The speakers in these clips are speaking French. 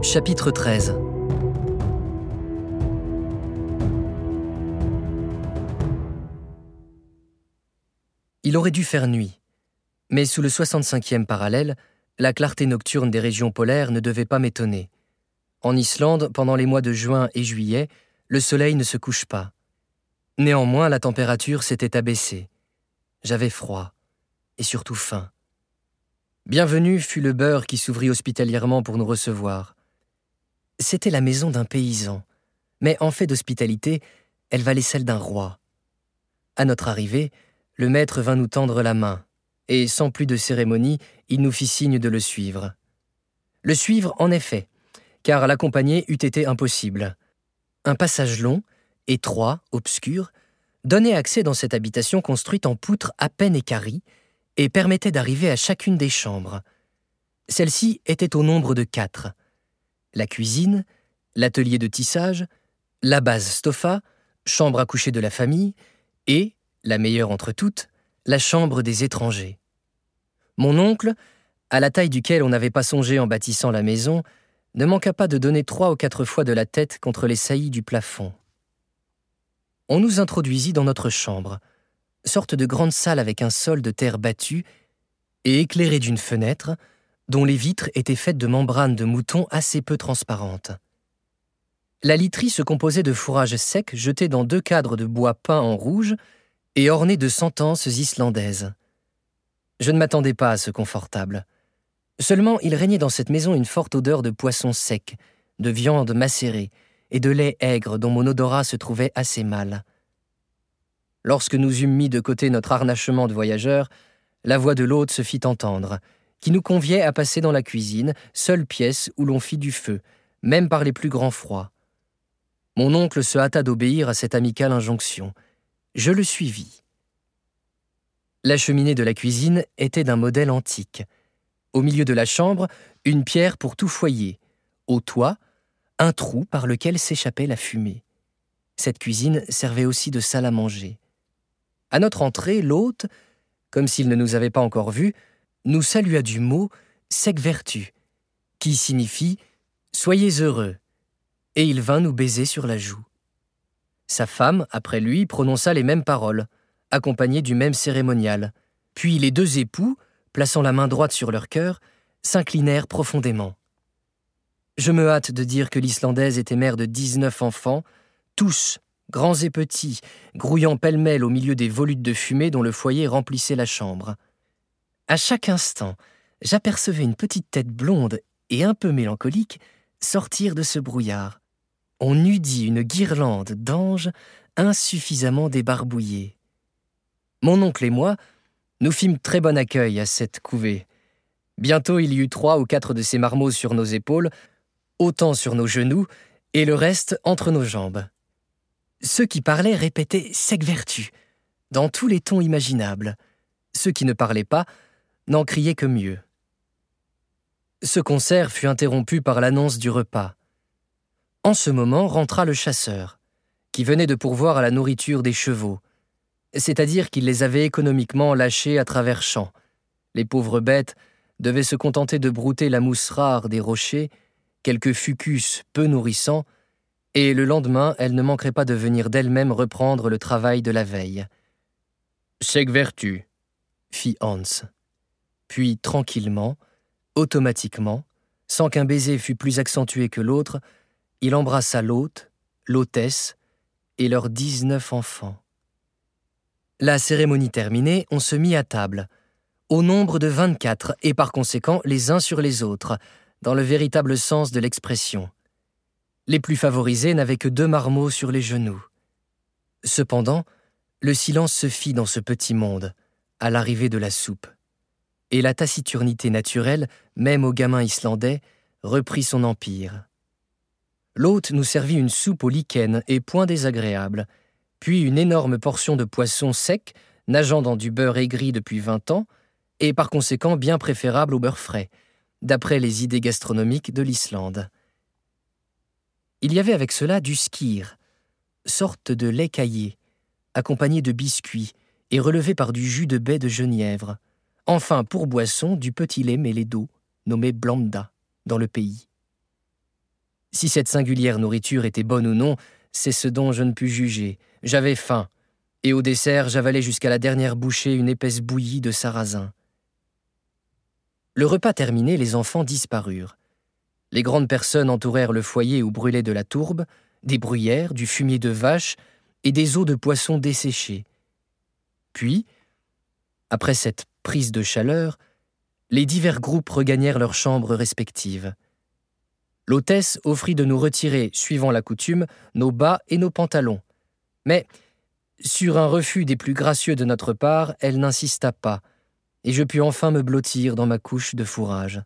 Chapitre 13. Il aurait dû faire nuit, mais sous le 65e parallèle, la clarté nocturne des régions polaires ne devait pas m'étonner. En Islande, pendant les mois de juin et juillet, le soleil ne se couche pas. Néanmoins, la température s'était abaissée. J'avais froid, et surtout faim. Bienvenue fut le beurre qui s'ouvrit hospitalièrement pour nous recevoir. C'était la maison d'un paysan, mais en fait d'hospitalité, elle valait celle d'un roi. À notre arrivée, le maître vint nous tendre la main, et sans plus de cérémonie, il nous fit signe de le suivre. Le suivre, en effet, car l'accompagner eût été impossible. Un passage long, étroit, obscur, donnait accès dans cette habitation construite en poutres à peine équarries et permettait d'arriver à chacune des chambres. Celle-ci était au nombre de 4. La cuisine, l'atelier de tissage, la base stoffa, chambre à coucher de la famille, et, la meilleure entre toutes, la chambre des étrangers. Mon oncle, à la taille duquel on n'avait pas songé en bâtissant la maison, ne manqua pas de donner 3 ou 4 fois de la tête contre les saillies du plafond. On nous introduisit dans notre chambre, sorte de grande salle avec un sol de terre battue et éclairée d'une fenêtre, dont les vitres étaient faites de membranes de mouton assez peu transparentes. La literie se composait de fourrages secs jetés dans 2 cadres de bois peint en rouge et ornés de sentences islandaises. Je ne m'attendais pas à ce confortable. Seulement, il régnait dans cette maison une forte odeur de poisson sec, de viande macérée et de lait aigre dont mon odorat se trouvait assez mal. Lorsque nous eûmes mis de côté notre harnachement de voyageurs, la voix de l'hôte se fit entendre, qui nous conviait à passer dans la cuisine, seule pièce où l'on fit du feu, même par les plus grands froids. Mon oncle se hâta d'obéir à cette amicale injonction. Je le suivis. La cheminée de la cuisine était d'un modèle antique. Au milieu de la chambre, une pierre pour tout foyer. Au toit, un trou par lequel s'échappait la fumée. Cette cuisine servait aussi de salle à manger. À notre entrée, l'hôte, comme s'il ne nous avait pas encore vus, nous salua du mot « Segvertu », qui signifie « Soyez heureux », et il vint nous baiser sur la joue. Sa femme, après lui, prononça les mêmes paroles, accompagnées du même cérémonial. Puis les 2 époux, plaçant la main droite sur leur cœur, s'inclinèrent profondément. Je me hâte de dire que l'Islandaise était mère de 19 enfants, tous, grands et petits, grouillant pêle-mêle au milieu des volutes de fumée dont le foyer remplissait la chambre. À chaque instant, j'apercevais une petite tête blonde et un peu mélancolique sortir de ce brouillard. On eût dit une guirlande d'anges insuffisamment débarbouillés. Mon oncle et moi, nous fîmes très bon accueil à cette couvée. Bientôt il y eut 3 ou 4 de ces marmots sur nos épaules, autant sur nos genoux, et le reste entre nos jambes. Ceux qui parlaient répétaient « Segvertu » dans tous les tons imaginables. Ceux qui ne parlaient pas n'en criaient que mieux. Ce concert fut interrompu par l'annonce du repas. En ce moment rentra le chasseur, qui venait de pourvoir à la nourriture des chevaux, c'est-à-dire qu'il les avait économiquement lâchés à travers champs. Les pauvres bêtes devaient se contenter de brouter la mousse rare des rochers, quelques fucus peu nourrissants, et le lendemain, elles ne manqueraient pas de venir d'elles-mêmes reprendre le travail de la veille. « Segvertu » fit Hans. Puis, tranquillement, automatiquement, sans qu'un baiser fût plus accentué que l'autre, il embrassa l'hôte, l'hôtesse et leurs 19 enfants. La cérémonie terminée, on se mit à table, au nombre de 24 et par conséquent les uns sur les autres, dans le véritable sens de l'expression. Les plus favorisés n'avaient que 2 marmots sur les genoux. Cependant, le silence se fit dans ce petit monde, à l'arrivée de la soupe. Et la taciturnité naturelle, même aux gamins islandais, reprit son empire. L'hôte nous servit une soupe au lichen et point désagréable, puis une énorme portion de poisson sec, nageant dans du beurre aigri depuis 20 ans, et par conséquent bien préférable au beurre frais, d'après les idées gastronomiques de l'Islande. Il y avait avec cela du skyr, sorte de lait caillé, accompagné de biscuits et relevé par du jus de baie de genièvre. Enfin, pour boisson, du petit lait mêlé d'eau, nommé blanda, dans le pays. Si cette singulière nourriture était bonne ou non, c'est ce dont je ne pus juger. J'avais faim, et au dessert, j'avalais jusqu'à la dernière bouchée une épaisse bouillie de sarrasin. Le repas terminé, les enfants disparurent. Les grandes personnes entourèrent le foyer où brûlait de la tourbe, des bruyères, du fumier de vache et des os de poissons desséchés. Puis, après cette prise de chaleur, les divers groupes regagnèrent leurs chambres respectives. L'hôtesse offrit de nous retirer, suivant la coutume, nos bas et nos pantalons. Mais, sur un refus des plus gracieux de notre part, elle n'insista pas, et je pus enfin me blottir dans ma couche de fourrage.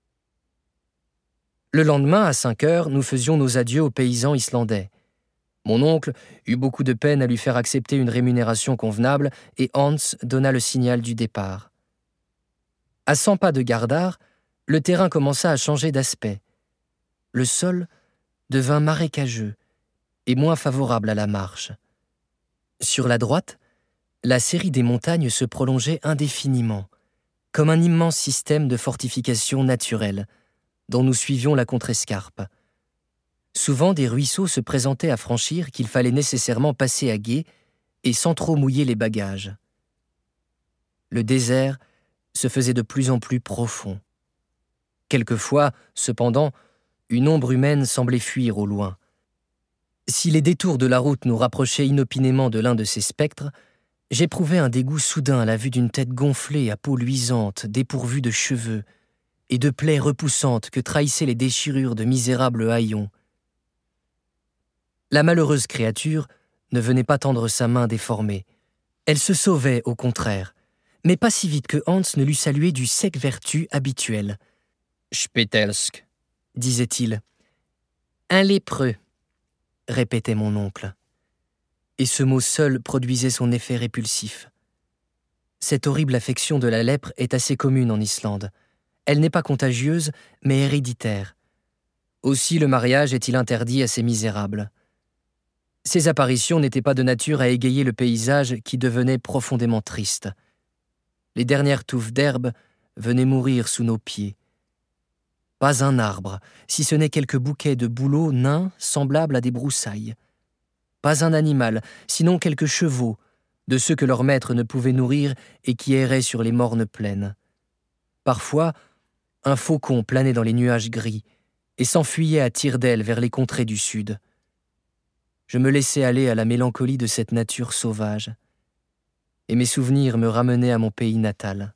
Le lendemain, à 5 heures, nous faisions nos adieux aux paysans islandais. Mon oncle eut beaucoup de peine à lui faire accepter une rémunération convenable, et Hans donna le signal du départ. À 100 pas de Gardar, le terrain commença à changer d'aspect. Le sol devint marécageux et moins favorable à la marche. Sur la droite, la série des montagnes se prolongeait indéfiniment, comme un immense système de fortifications naturelles, dont nous suivions la contrescarpe. Souvent, des ruisseaux se présentaient à franchir qu'il fallait nécessairement passer à gué et sans trop mouiller les bagages. Le désert se faisait de plus en plus profond. Quelquefois, cependant, une ombre humaine semblait fuir au loin. Si les détours de la route nous rapprochaient inopinément de l'un de ces spectres, j'éprouvais un dégoût soudain à la vue d'une tête gonflée à peau luisante, dépourvue de cheveux, et de plaies repoussantes que trahissaient les déchirures de misérables haillons. La malheureuse créature ne venait pas tendre sa main déformée. Elle se sauvait, au contraire, mais pas si vite que Hans ne l'eût salué du sec vertu habituel. « Spételsk », disait-il. « Un lépreux », répétait mon oncle. Et ce mot seul produisait son effet répulsif. Cette horrible affection de la lèpre est assez commune en Islande. Elle n'est pas contagieuse, mais héréditaire. Aussi le mariage est-il interdit à ces misérables. Ces apparitions n'étaient pas de nature à égayer le paysage qui devenait profondément triste. Les dernières touffes d'herbe venaient mourir sous nos pieds. Pas un arbre, si ce n'est quelques bouquets de bouleaux nains semblables à des broussailles. Pas un animal, sinon quelques chevaux, de ceux que leur maître ne pouvait nourrir et qui erraient sur les mornes plaines. Parfois, un faucon planait dans les nuages gris et s'enfuyait à tire-d'aile vers les contrées du sud. Je me laissais aller à la mélancolie de cette nature sauvage, et mes souvenirs me ramenaient à mon pays natal.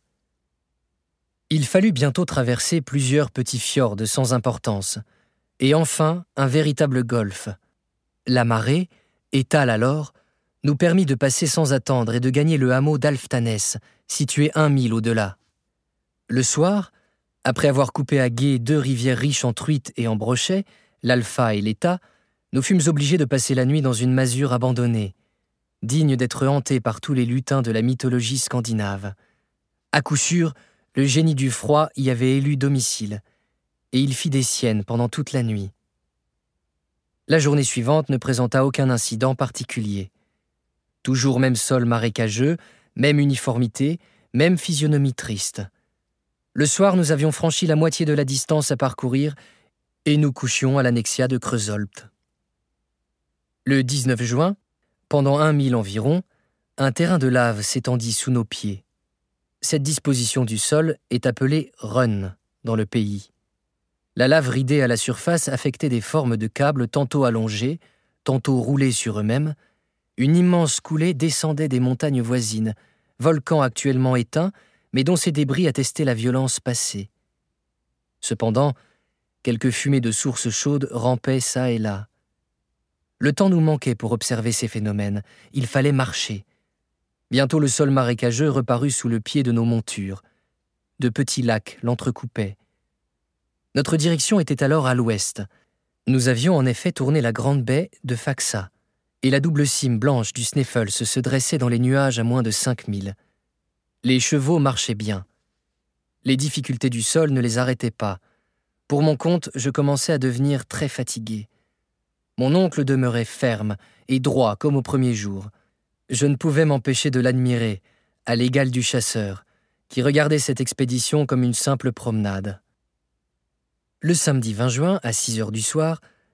Il fallut bientôt traverser plusieurs petits fjords sans importance, et enfin un véritable golfe. La marée, étale alors, nous permit de passer sans attendre et de gagner le hameau d'Alftanes, situé 1 mille au-delà. Le soir, après avoir coupé à gué 2 rivières riches en truites et en brochets, l'Alfa et l'Éta, nous fûmes obligés de passer la nuit dans une masure abandonnée, digne d'être hantée par tous les lutins de la mythologie scandinave. À coup sûr, le génie du froid y avait élu domicile, et il fit des siennes pendant toute la nuit. La journée suivante ne présenta aucun incident particulier. Toujours même sol marécageux, même uniformité, même physionomie triste. Le soir, nous avions franchi la moitié de la distance à parcourir, et nous couchions à l'annexia de Kreuzolt. Le 19 juin, pendant 1 mille environ, un terrain de lave s'étendit sous nos pieds. Cette disposition du sol est appelée run dans le pays. La lave ridée à la surface affectait des formes de câbles tantôt allongés, tantôt roulés sur eux-mêmes. Une immense coulée descendait des montagnes voisines, volcan actuellement éteint, mais dont ces débris attestaient la violence passée. Cependant, quelques fumées de sources chaudes rampaient çà et là. Le temps nous manquait pour observer ces phénomènes. Il fallait marcher. Bientôt le sol marécageux reparut sous le pied de nos montures. De petits lacs l'entrecoupaient. Notre direction était alors à l'ouest. Nous avions en effet tourné la grande baie de Faxa, et la double cime blanche du Sneffels se dressait dans les nuages à moins de 5 milles. Les chevaux marchaient bien. Les difficultés du sol ne les arrêtaient pas. Pour mon compte, je commençais à devenir très fatigué. Mon oncle demeurait ferme et droit comme au premier jour. Je ne pouvais m'empêcher de l'admirer, à l'égal du chasseur, qui regardait cette expédition comme une simple promenade. Le samedi 20 juin, à 6 heures du soir,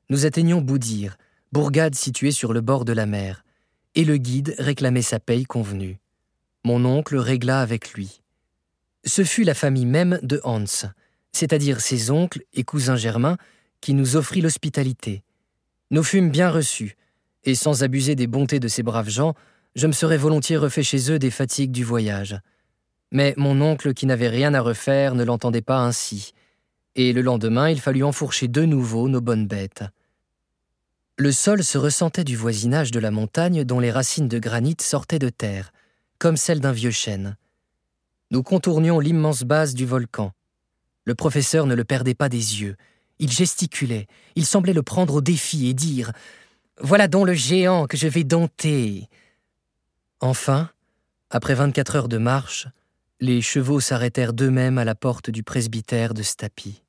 Nous atteignions Boudir, bourgade située sur le bord de la mer, et le guide réclamait sa paye convenue. Mon oncle régla avec lui. Ce fut la famille même de Hans, c'est-à-dire ses oncles et cousins germains, qui nous offrit l'hospitalité. Nous fûmes bien reçus, et sans abuser des bontés de ces braves gens, je me serais volontiers refait chez eux des fatigues du voyage. Mais mon oncle, qui n'avait rien à refaire, ne l'entendait pas ainsi, et le lendemain, il fallut enfourcher de nouveau nos bonnes bêtes. Le sol se ressentait du voisinage de la montagne dont les racines de granit sortaient de terre, comme celles d'un vieux chêne. Nous contournions l'immense base du volcan. Le professeur ne le perdait pas des yeux. Il gesticulait, il semblait le prendre au défi et dire « Voilà donc le géant que je vais dompter !» Enfin, après 24 heures de marche, les chevaux s'arrêtèrent d'eux-mêmes à la porte du presbytère de Stapi.